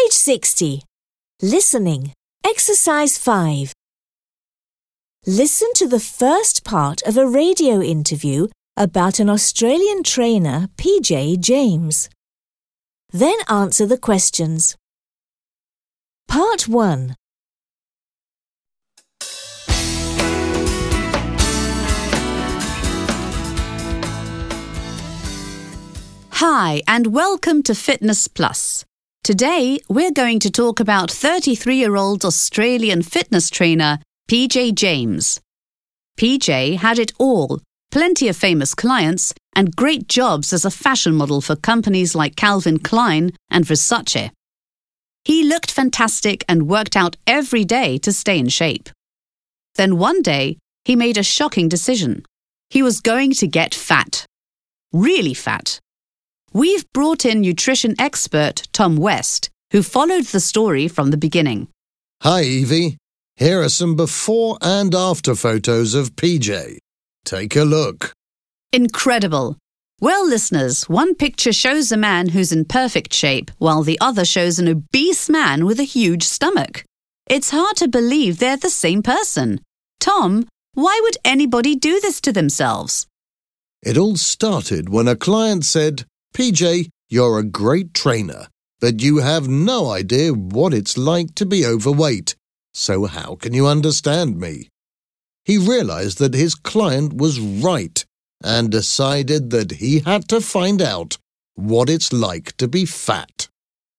Page 60. Listening. Exercise 5. Listen to the first part of a radio interview about an Australian trainer, PJ James. Then answer the questions. Part 1. Hi, and welcome to Fitness Plus. Today, we're going to talk about 33-year-old Australian fitness trainer PJ James. PJ had it all, plenty of famous clients, and great jobs as a fashion model for companies like Calvin Klein and Versace. He looked fantastic and worked out every day to stay in shape. Then one day, he made a shocking decision. He was going to get fat. Really fat. We've brought in nutrition expert Tom West, who followed the story from the beginning. Hi, Evie. Here are some before and after photos of PJ. Take a look. Incredible. Well, listeners, one picture shows a man who's in perfect shape, while the other shows an obese man with a huge stomach. It's hard to believe they're the same person. Tom, why would anybody do this to themselves? It all started when a client said, PJ, you're a great trainer, but you have no idea what it's like to be overweight. So how can you understand me? He realized that his client was right and decided that he had to find out what it's like to be fat.